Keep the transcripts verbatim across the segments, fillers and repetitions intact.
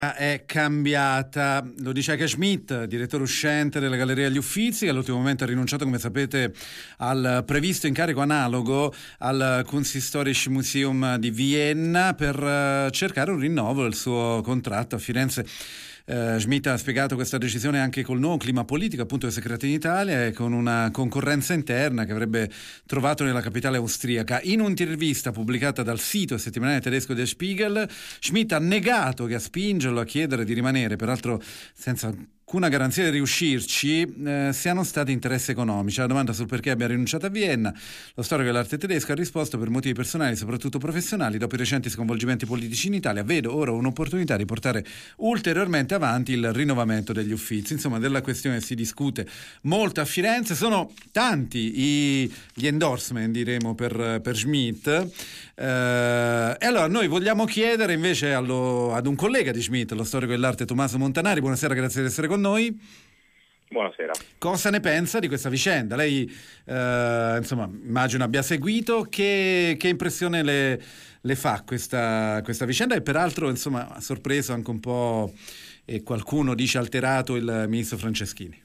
È cambiata, lo dice anche Schmidt, direttore uscente della Galleria degli Uffizi, che all'ultimo momento ha rinunciato, come sapete, al previsto incarico analogo al Kunsthistorisches Museum di Vienna per cercare un rinnovo del suo contratto a Firenze. Uh, Schmidt ha spiegato questa decisione anche col nuovo clima politico appunto che si è creato in Italia e con una concorrenza interna che avrebbe trovato nella capitale austriaca. In un'intervista pubblicata dal sito settimanale tedesco Der Spiegel, Schmidt ha negato che a spingerlo a chiedere di rimanere, peraltro senza alcuna garanzia di riuscirci, eh, siano stati interessi economici. La domanda sul perché abbia rinunciato a Vienna, lo storico dell'arte tedesco ha risposto: per motivi personali, soprattutto professionali, dopo i recenti sconvolgimenti politici in Italia, vedo ora un'opportunità di portare ulteriormente avanti il rinnovamento degli Uffizi. Insomma, della questione si discute molto a Firenze, sono tanti i, gli endorsement, diremo, per, per Schmidt. Eh, e allora noi vogliamo chiedere invece allo, ad un collega di Schmidt, lo storico dell'arte Tommaso Montanari. Buonasera, grazie di essere con noi. Buonasera. Cosa ne pensa di questa vicenda? Lei, eh, insomma, immagino abbia seguito. Che, che impressione le, le fa questa, questa vicenda? E peraltro, insomma, ha sorpreso anche un po', e qualcuno dice alterato, il ministro Franceschini.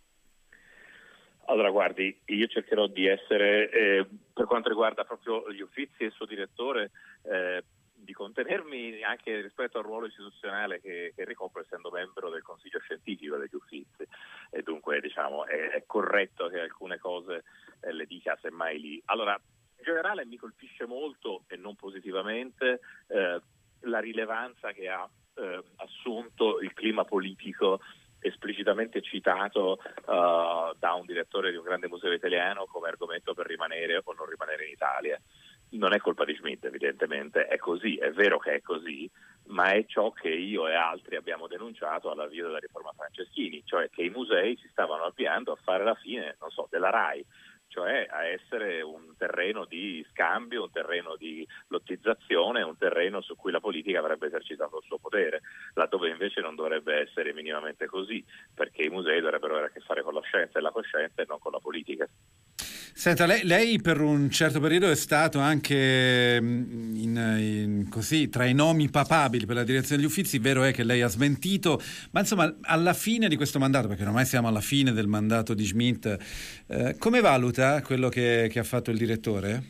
Allora, guardi, io cercherò di essere, eh, per quanto riguarda proprio gli Uffizi e il suo direttore, eh, di contenermi anche rispetto al ruolo istituzionale che, che ricopro, essendo membro del Consiglio Scientifico degli Uffizi, e dunque diciamo è, è corretto che alcune cose eh, le dica semmai lì. Allora, in generale mi colpisce molto, e non positivamente, eh, la rilevanza che ha eh, assunto il clima politico esplicitamente citato uh, da un direttore di un grande museo italiano come argomento per rimanere o non rimanere in Italia. Non è colpa di Schmidt, evidentemente, è così, è vero che è così, ma è ciò che io e altri abbiamo denunciato all'avvio della riforma Franceschini, cioè che i musei si stavano avviando a fare la fine, non so, della RAI, cioè a essere un terreno di scambio, un terreno di lottizzazione, un terreno su cui la politica avrebbe esercitato il suo potere, laddove invece non dovrebbe essere minimamente così, perché i musei dovrebbero avere a che fare con la scienza e la coscienza e non con la politica. Senta, lei, lei per un certo periodo è stato anche in, in, così, tra i nomi papabili per la direzione degli Uffizi. Vero è che lei ha smentito, ma insomma alla fine di questo mandato, perché ormai siamo alla fine del mandato di Schmidt, eh, come valuta quello che, che ha fatto il direttore?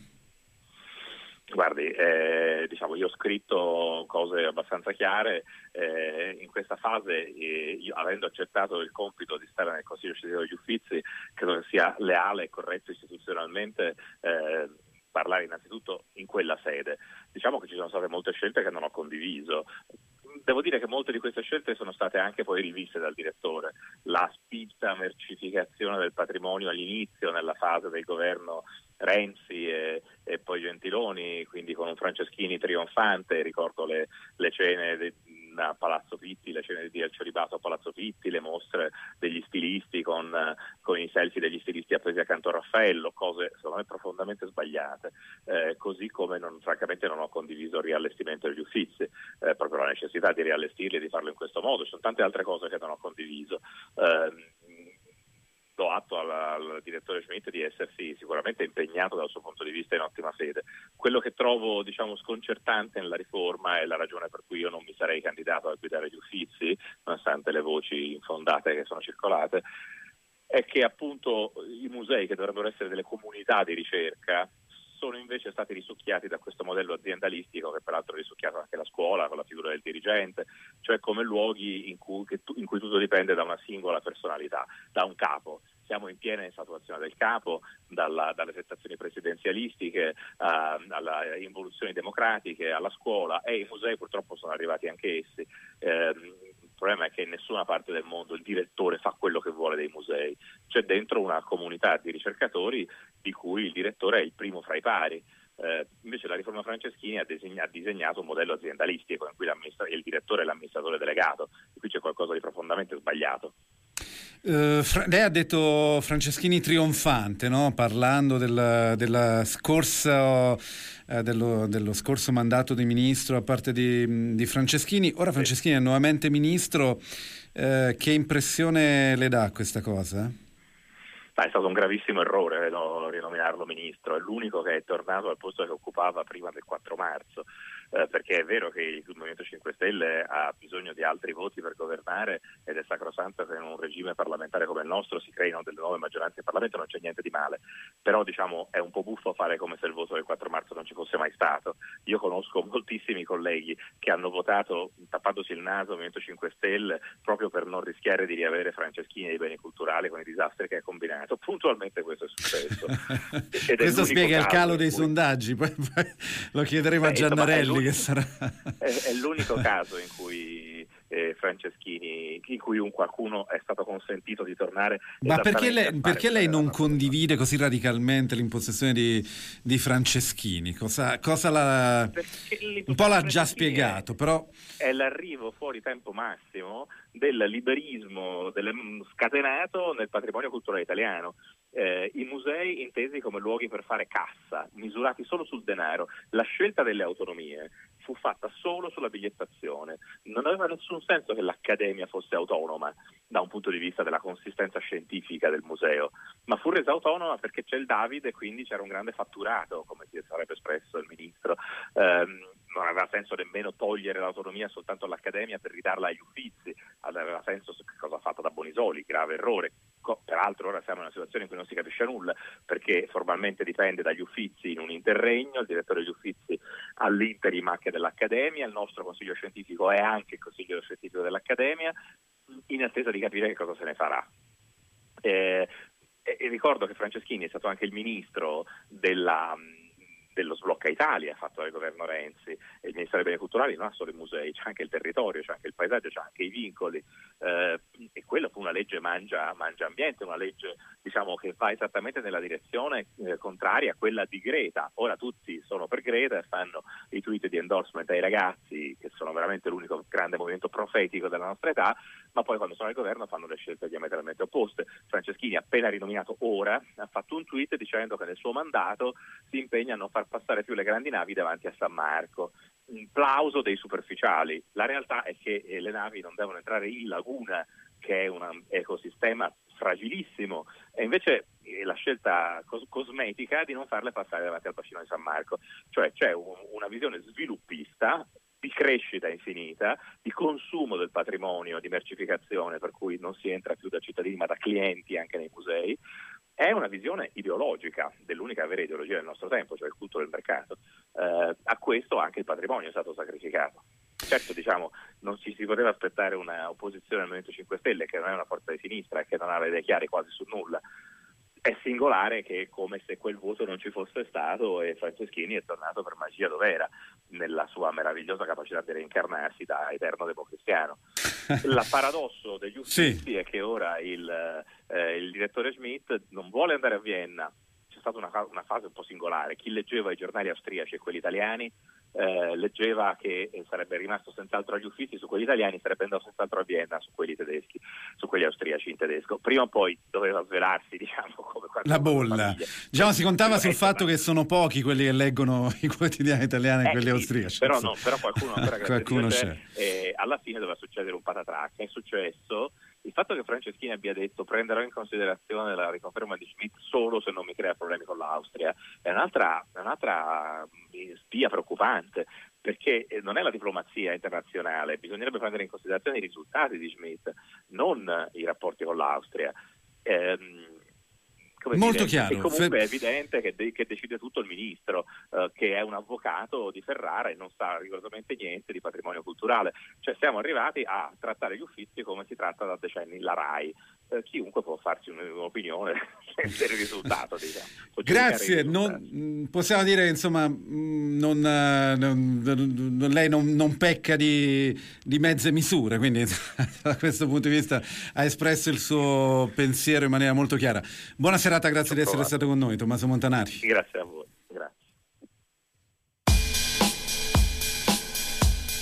Guardi, eh, diciamo, io ho scritto cose abbastanza chiare, eh, in questa fase, eh, io, avendo accettato il compito di stare nel Consiglio Scientifico degli Uffizi, credo che sia leale e corretto istituzionalmente eh, parlare innanzitutto in quella sede. Diciamo che ci sono state molte scelte che non ho condiviso. Devo dire che molte di queste scelte sono state anche poi riviste dal direttore. La spinta mercificazione del patrimonio all'inizio, nella fase del governo Renzi e, e poi Gentiloni, quindi con un Franceschini trionfante. Ricordo le, le cene de, a Palazzo Pitti, le cene di al celibato a Palazzo Pitti, le mostre degli stilisti con, con i selfie degli stilisti appesi accanto a Raffaello, cose secondo me profondamente sbagliate, eh, così come non, francamente non ho condiviso il riallestimento degli Uffizi, eh, proprio la necessità di riallestirli e di farlo in questo modo. Ci sono tante altre cose che non ho condiviso. Eh, do atto al, al direttore Schmidt di essersi sicuramente impegnato dal suo punto di vista in ottima fede. Quello che trovo, diciamo, sconcertante nella riforma, e la ragione per cui io non mi sarei candidato a guidare gli Uffizi, nonostante le voci infondate che sono circolate, è che appunto i musei, che dovrebbero essere delle comunità di ricerca, sono invece stati risucchiati da questo modello aziendalistico, che peraltro ha risucchiato anche la scuola con la figura del dirigente, cioè come luoghi in cui, che tu, in cui tutto dipende da una singola personalità, da un capo. Siamo in piena infatuazione del capo, dalla, dalle settazioni presidenzialistiche uh, alle involuzioni democratiche, alla scuola, e i musei purtroppo sono arrivati anche essi. Uh, Il problema è che in nessuna parte del mondo il direttore fa quello che vuole dei musei. C'è dentro una comunità di ricercatori di cui il direttore è il primo fra i pari. Eh, invece la riforma Franceschini ha, disegna, ha disegnato un modello aziendalistico in cui il direttore è l'amministratore delegato, e qui c'è qualcosa di profondamente sbagliato. Uh, Fra- lei ha detto Franceschini trionfante, no? Parlando del, della scorsa, uh, dello, dello scorso mandato di ministro a parte di, di Franceschini. Ora Franceschini è nuovamente ministro. Uh, che impressione le dà questa cosa? È stato un gravissimo errore no, rinominarlo ministro. È l'unico che è tornato al posto che occupava prima del quattro marzo. eh, perché è vero che il Movimento cinque Stelle ha bisogno di altri voti per governare ed è sacrosanto che in un regime parlamentare come il nostro si creino delle nuove maggioranze in Parlamento, non c'è niente di male, però diciamo è un po' buffo fare come se il voto del quattro marzo non ci fosse mai stato. Io conosco moltissimi colleghi che hanno votato tappandosi il naso Movimento cinque Stelle proprio per non rischiare di riavere Franceschini dei beni culturali con i disastri che ha combinato. Puntualmente questo è successo. Ed questo è spiega il calo dei cui... sondaggi, poi, poi lo chiederemo Beh, a Giannarelli insomma, che sarà... È, è l'unico caso in cui eh, Franceschini, in cui un qualcuno è stato consentito di tornare. Ma perché lei, perché lei non condivide così radicalmente l'impostazione di, di Franceschini? Cosa, cosa la... Un po' l'ha già spiegato, è, però... È l'arrivo fuori tempo massimo del liberismo del, scatenato nel patrimonio culturale italiano. Eh, I musei intesi come luoghi per fare cassa, misurati solo sul denaro. La scelta delle autonomie fu fatta solo sulla bigliettazione. Non aveva nessun senso che l'Accademia fosse autonoma da un punto di vista della consistenza scientifica del museo, ma fu resa autonoma perché c'è il David e quindi c'era un grande fatturato, come si sarebbe espresso il ministro. Um, non aveva senso nemmeno togliere l'autonomia soltanto all'Accademia per ridarla agli Uffizi, aveva senso che cosa ha fatto da Bonisoli, grave errore. Peraltro ora siamo in una situazione in cui non si capisce nulla perché formalmente dipende dagli Uffizi in un interregno, il direttore degli Uffizi all'interim anche dell'Accademia, il nostro consiglio scientifico è anche il consiglio scientifico dell'Accademia, in attesa di capire che cosa se ne farà. Eh, e ricordo che Franceschini è stato anche il ministro della... dello Sblocca Italia fatto dal governo Renzi, e il Ministero dei Beni Culturali non ha solo i musei, c'è anche il territorio, c'è anche il paesaggio, c'è anche i vincoli, eh, e quella fu una legge mangia, mangia ambiente, una legge diciamo che va esattamente nella direzione eh, contraria a quella di Greta. Ora tutti sono per Greta e fanno i tweet di endorsement ai ragazzi, che sono veramente l'unico grande movimento profetico della nostra età, ma poi quando sono al governo fanno le scelte diametralmente opposte. Franceschini, appena rinominato ora, ha fatto un tweet dicendo che nel suo mandato si impegna a non far passare più le grandi navi davanti a San Marco. Un plauso dei superficiali. La realtà è che eh, le navi non devono entrare in laguna, che è un ecosistema fragilissimo, e invece eh, la scelta cos- cosmetica di non farle passare davanti al bacino di San Marco. Cioè c'è un, una visione sviluppista di crescita infinita, di consumo del patrimonio, di mercificazione, per cui non si entra più da cittadini ma da clienti anche nei musei. È una visione ideologica dell'unica vera ideologia del nostro tempo, cioè il culto del mercato. Eh, a questo anche il patrimonio è stato sacrificato. Certo, diciamo, non ci si poteva aspettare una opposizione al Movimento cinque Stelle, che non è una forza di sinistra e che non ha le idee chiare quasi su nulla. È singolare che è come se quel voto non ci fosse stato e Franceschini è tornato per magia dov'era, nella sua meravigliosa capacità di reincarnarsi da eterno democristiano. Il paradosso degli Uffizi sì. È che ora il, eh, il direttore Schmidt non vuole andare a Vienna. C'è stata una, una fase un po' singolare. Chi leggeva i giornali austriaci e quelli italiani eh, leggeva che sarebbe rimasto senz'altro agli Uffizi, su quelli italiani sarebbe andato senz'altro a Vienna, su quelli tedeschi, su quelli austriaci in tedesco. Prima o poi doveva svelarsi, diciamo, come la bolla. Diciamo, si contava sul fatto che sono pochi quelli che leggono i quotidiani italiani e eh, quelli sì, austriaci. Però, no, però qualcuno ancora qualcuno c'è. E alla fine doveva succedere un patatracca. È successo. Il fatto che Franceschini abbia detto prenderò in considerazione la riconferma di Schmidt solo se non mi crea problemi con l'Austria è un'altra, un'altra spia preoccupante, perché non è la diplomazia internazionale, bisognerebbe prendere in considerazione i risultati di Schmidt, non i rapporti con l'Austria. Ehm, Come Molto dire, chiaro. E comunque è evidente che, de- che decide tutto il ministro, eh, che è un avvocato di Ferrara e non sa rigorosamente niente di patrimonio culturale. Cioè siamo arrivati a trattare gli Uffizi come si tratta da decenni la RAI. Eh, chiunque può farsi un'opinione del risultato, diciamo. Grazie, non, possiamo dire insomma non, non, non, lei non, non pecca di, di mezze misure, quindi da questo punto di vista ha espresso il suo pensiero in maniera molto chiara. Buona serata, grazie di essere stato con noi, Tommaso Montanari. Grazie a voi.